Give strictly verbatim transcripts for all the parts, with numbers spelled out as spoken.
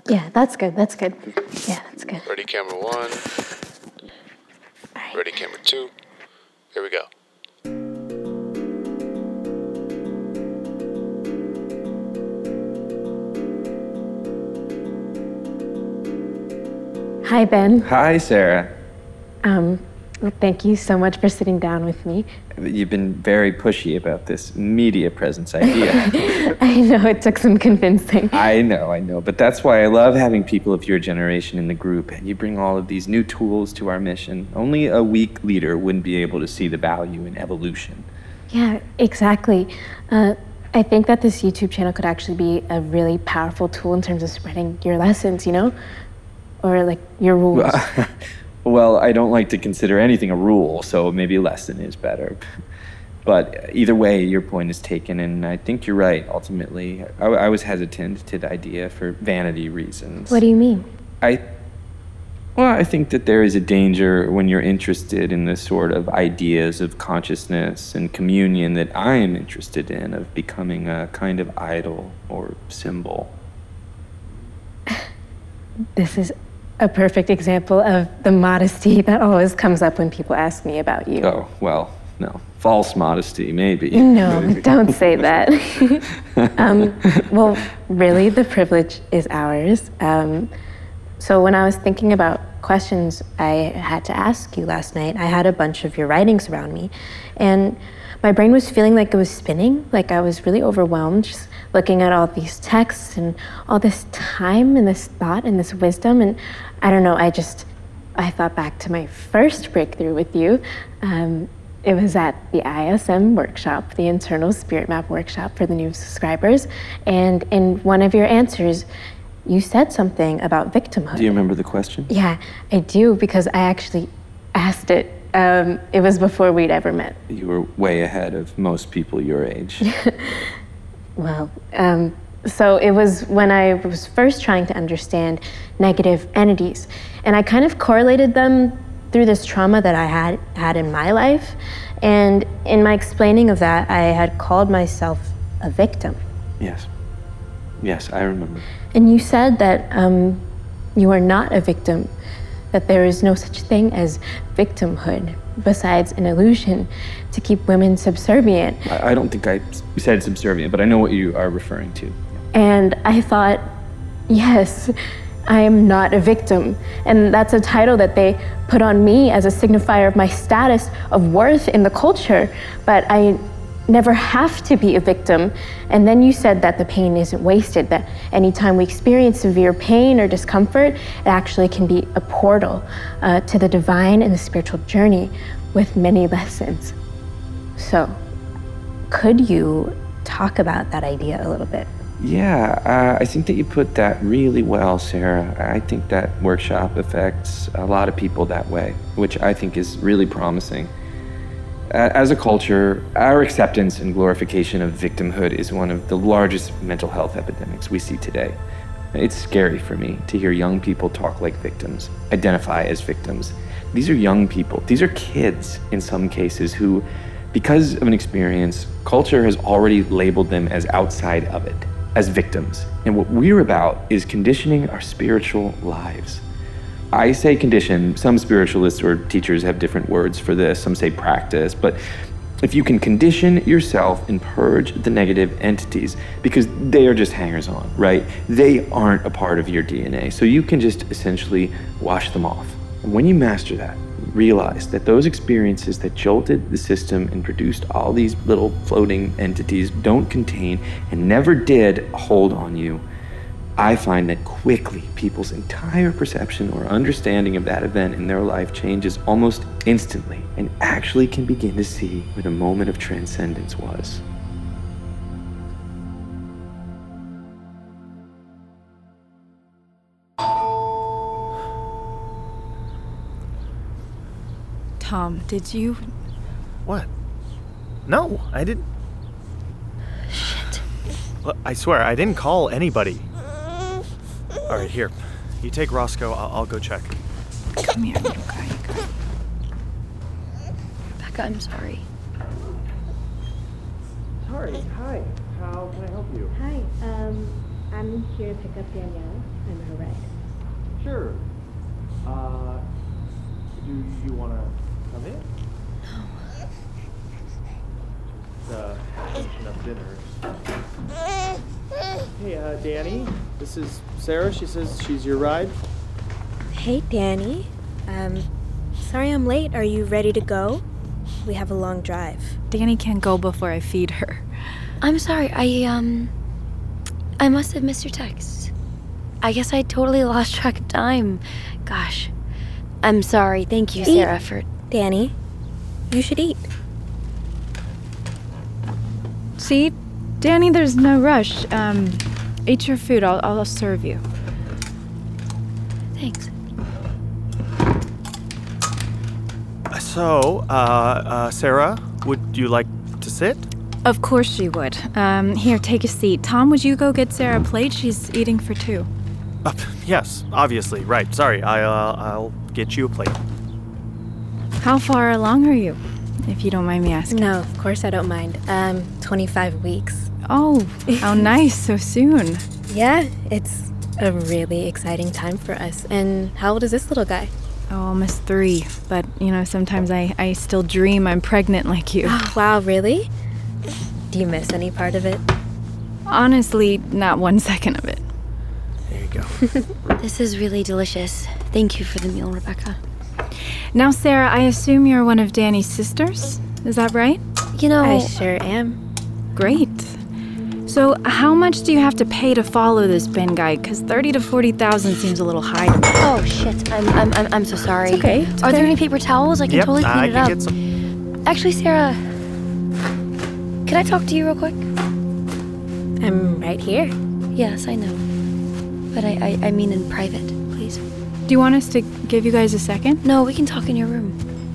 Yeah, that's good. That's good. Yeah, that's good. Ready, camera one. All right. Ready, camera two. Here we go. Hi, Ben. Hi, Sarah. Um, thank you so much for sitting down with me. You've been very pushy about this media presence idea. I know it took some convincing. I know, I know, but that's why I love having people of your generation in the group. You bring all of these new tools to our mission. Only a weak leader wouldn't be able to see the value in evolution. Yeah, exactly. Uh, I think that this YouTube channel could actually be a really powerful tool in terms of spreading your lessons, you know? Or like your rules. Well, I don't like to consider anything a rule, so maybe a lesson is better. But either way, your point is taken, and I think you're right, ultimately. I, I was hesitant to the idea for vanity reasons. What do you mean? I, well, I think that there is a danger when you're interested in the sort of ideas of consciousness and communion that I am interested in, of becoming a kind of idol or symbol. This is a perfect example of the modesty that always comes up when people ask me about you. Oh, well, no. False modesty, maybe. No, don't say that. um, well, really, the privilege is ours. Um, so when I was thinking about questions I had to ask you last night, I had a bunch of your writings around me, and my brain was feeling like it was spinning, like I was really overwhelmed, just looking at all these texts and all this time and this thought and this wisdom. And I don't know, I just, I thought back to my first breakthrough with you. Um, it was at the I S M workshop, the Internal Spirit Map workshop for the new subscribers. And in one of your answers, you said something about victimhood. Do you remember the question? Yeah, I do, because I actually asked it. Um, it was before we'd ever met. You were way ahead of most people your age. Well, um, so it was when I was first trying to understand negative entities, and I kind of correlated them through this trauma that I had had in my life. And in my explaining of that, I had called myself a victim. Yes. Yes, I remember. And you said that um, you are not a victim, that there is no such thing as victimhood besides an illusion to keep women subservient. I, I don't think I said subservient, but I know what you are referring to. And I thought, yes, I am not a victim. And that's a title that they put on me as a signifier of my status of worth in the culture, but I never have to be a victim. And then you said that the pain isn't wasted, that anytime we experience severe pain or discomfort, it actually can be a portal uh, to the divine and the spiritual journey with many lessons. So, could you talk about that idea a little bit? Yeah, uh, I think that you put that really well, Sarah. I think that workshop affects a lot of people that way, which I think is really promising. As a culture, our acceptance and glorification of victimhood is one of the largest mental health epidemics we see today. It's scary for me to hear young people talk like victims, identify as victims. These are young people. These are kids, in some cases, who, because of an experience, culture has already labeled them as outside of it, as victims. And what we're about is conditioning our spiritual lives. I say condition. Some spiritualists or teachers have different words for this. Some say practice. But if you can condition yourself and purge the negative entities, because they are just hangers-on, right? They aren't a part of your D N A. So you can just essentially wash them off. And when you master that, realize that those experiences that jolted the system and produced all these little floating entities don't contain and never did hold on you. I find that quickly people's entire perception or understanding of that event in their life changes almost instantly and actually can begin to see where the moment of transcendence was. Tom, did you... What? No, I didn't. Shit. Well, I swear, I didn't call anybody. All right, here. You take Roscoe, I'll, I'll go check. Come here, little guy. Becca, I'm sorry. Sorry, hi. How can I help you? Hi, um, I'm here to pick up Danielle and her ride. Sure. Uh, do you want to come in? No. The finishing up dinner. Hey, uh, Danny. This is Sarah. She says she's your ride. Hey, Danny. Um, sorry I'm late. Are you ready to go? We have a long drive. Danny can't go before I feed her. I'm sorry, I, um... I must have missed your text. I guess I totally lost track of time. Gosh. I'm sorry. Thank you, Eat. Sarah, for... Danny, you should eat. See? Danny, there's no rush. Um, eat your food. I'll, I'll serve you. Thanks. So, uh, uh, Sarah, would you like to sit? Of course she would. Um, here, take a seat. Tom, would you go get Sarah a plate? She's eating for two. Uh, yes, obviously. Right. Sorry. I, uh, I'll get you a plate. How far along are you, if you don't mind me asking? No, of course I don't mind. Um, twenty-five weeks. Oh, how nice, so soon. Yeah, it's a really exciting time for us. And how old is this little guy? Oh, almost three. But, you know, sometimes I, I still dream I'm pregnant like you. Oh, wow, really? Do you miss any part of it? Honestly, not one second of it. There you go. This is really delicious. Thank you for the meal, Rebecca. Now, Sarah, I assume you're one of Danny's sisters? Is that right? You know... I sure am. Great. So, how much do you have to pay to follow this Ben guide? Because thirty to forty thousand seems a little high to me. Oh, shit. I'm, I'm, I'm, I'm so sorry. It's okay. It's Are there okay. any paper towels? I can Yep, totally clean I it can up. get some. Actually, Sarah... Can I talk to you real quick? I'm right here. Yes, I know. But I, I, I mean in private, please. Do you want us to give you guys a second? No, we can talk in your room.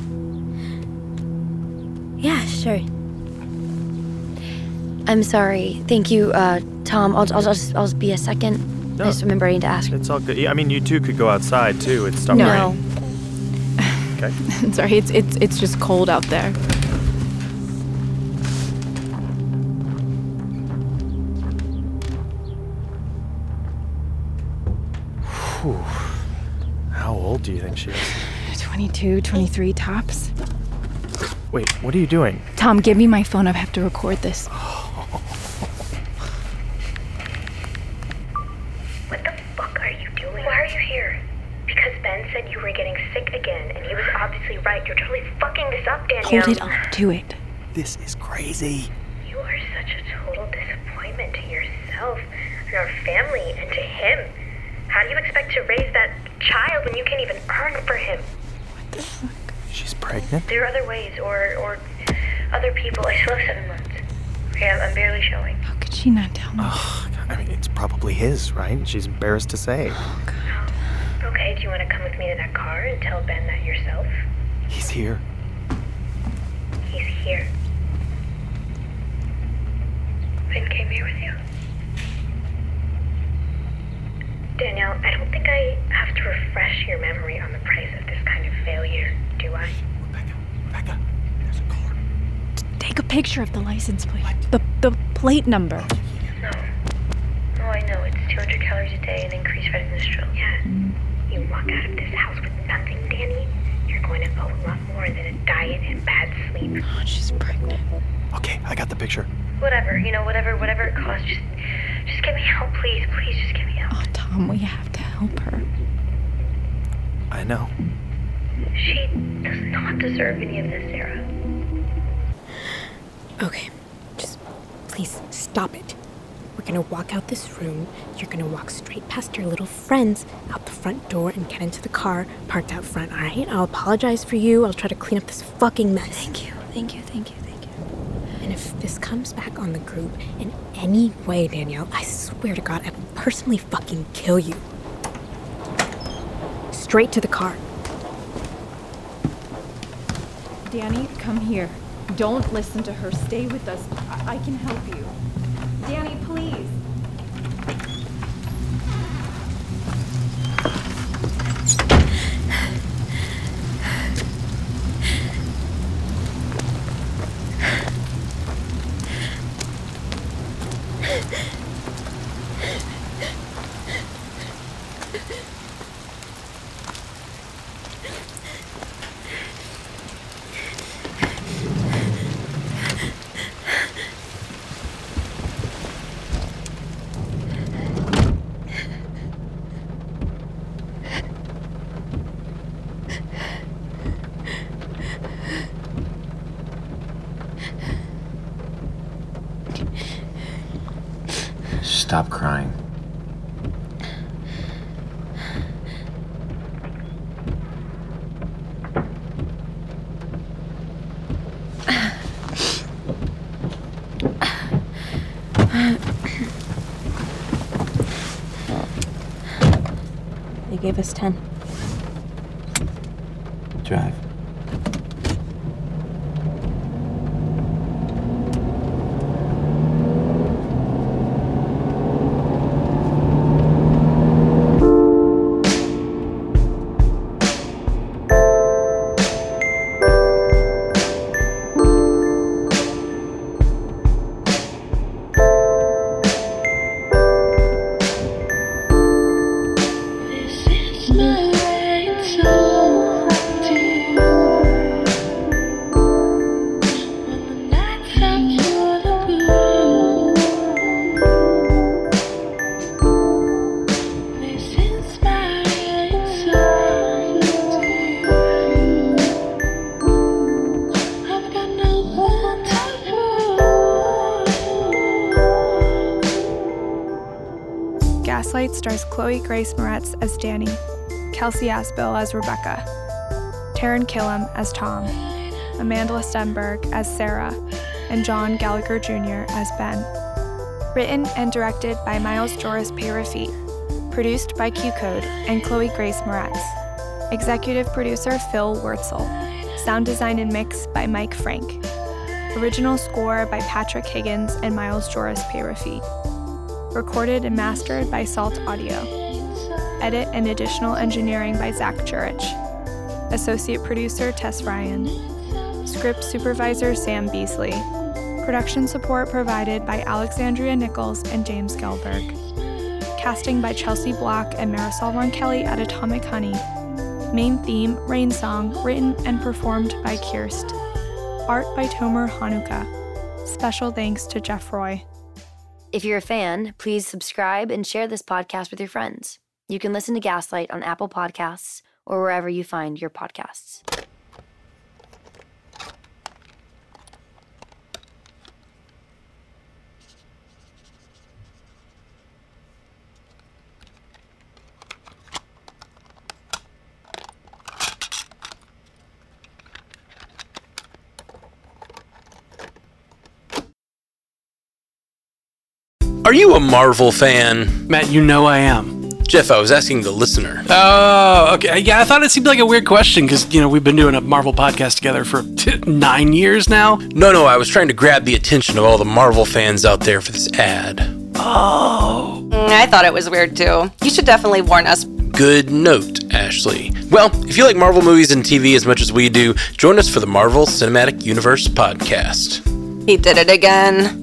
Yeah, sure. I'm sorry. Thank you, uh, Tom. I'll, I'll, just, I'll just be a second. No. I just remember I need to ask. It's all good. Yeah, I mean, you two could go outside, too. It's stopped No. raining. Okay. Sorry, it's it's it's just cold out there. Whew. How old do you think she is? twenty-two, twenty-three tops. Wait, what are you doing? Tom, give me my phone. I have to record this. What the fuck are you doing? Why are you here? Because Ben said you were getting sick again, and he was obviously right. You're totally fucking this up, Danielle. Hold it on to it. This is crazy. You are such a total disappointment to yourself, and our family, and to him. How do you expect to raise that child when you can't even earn for him? What the fuck? She's pregnant? There are other ways, or or other people. I still have seven months. Okay, I'm, I'm barely showing. How could she not tell me? Ugh, I mean, it's probably his, right? She's embarrassed to say. Oh, God. Okay, do you want to come with me to that car and tell Ben that yourself? He's here. He's here. Ben came here with you? Danielle, I don't think I have to refresh your memory on the price of this kind of failure, do I? Rebecca, Rebecca, there's a car. Take a picture of the license plate. The the plate number. No. Oh, I know. It's two hundred calories a day and increased retinal stroke. Yeah. You walk out of this house with nothing, Danny. You're going to owe a lot more than a diet and bad sleep. Oh, she's pregnant. Okay, I got the picture. Whatever, you know, whatever, whatever it costs. Just, just get me help, please. Please, just get me help. Oh, Tom, we have to help her. I know. She does not deserve any of this, Sarah. Okay, just please stop it. We're gonna walk out this room. You're gonna walk straight past your little friends out the front door and get into the car parked out front, all right? I'll apologize for you. I'll try to clean up this fucking mess. Thank you, thank you, thank you, thank you. And if this comes back on the group in any way, Danielle, I swear to God, I will personally fucking kill you. Straight to the car. Danny, come here. Don't listen to her. Stay with us. I, I can help you. Danny, please. stop crying. They gave us ten. Drive. Gaslight stars Chloe Grace Moretz as Danny, Kelsey Aspel as Rebecca, Taran Killam as Tom, Amanda Stenberg as Sarah, and John Gallagher Junior as Ben. Written and directed by Miles Joris Pay-Rafit. Produced by Q-Code and Chloe Grace Moretz. Executive producer Phil Wurtzel. Sound design and mix by Mike Frank. Original score by Patrick Higgins and Miles Joris Pay-Rafit. Recorded and mastered by Salt Audio. Edit and additional engineering by Zach Jurich. Associate producer Tess Ryan. Script supervisor Sam Beasley. Production support provided by Alexandria Nichols and James Gelberg. Casting by Chelsea Block and Marisol Ronkelly at Atomic Honey. Main theme, Rain Song, written and performed by Kirst. Art by Tomer Hanukkah. Special thanks to Jeff Roy. If you're a fan, please subscribe and share this podcast with your friends. You can listen to Gaslight on Apple Podcasts or wherever you find your podcasts. Are you a Marvel fan? Matt, you know I am. Jeff, I was asking the listener. Oh, okay. Yeah, I thought it seemed like a weird question because, you know, we've been doing a Marvel podcast together for t- nine years now. No, no, I was trying to grab the attention of all the Marvel fans out there for this ad. Oh. I thought it was weird, too. You should definitely warn us. Good note, Ashley. Well, if you like Marvel movies and T V as much as we do, join us for the Marvel Cinematic Universe podcast. He did it again.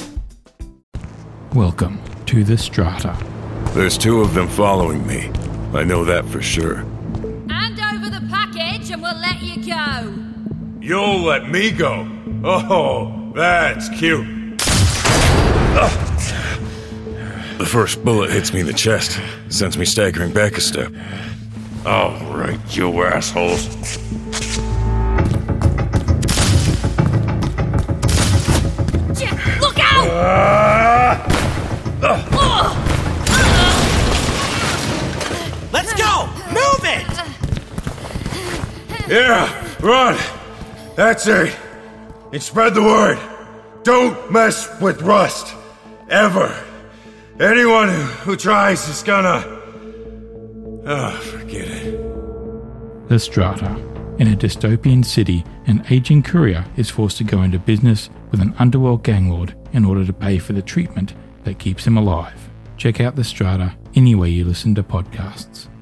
Welcome to the Strata. There's two of them following me. I know that for sure. Hand over the package and we'll let you go. You'll let me go? Oh, that's cute. The first bullet hits me in the chest, sends me staggering back a step. All right, you assholes. Look out! Uh, Let's go! Move it! Yeah, run! That's it. And spread the word. Don't mess with Rust. Ever. Anyone who, who tries is gonna... Oh, forget it. The Strata. In a dystopian city, an aging courier is forced to go into business with an underworld gang lord in order to pay for the treatment that keeps him alive. Check out The Strata anywhere you listen to podcasts.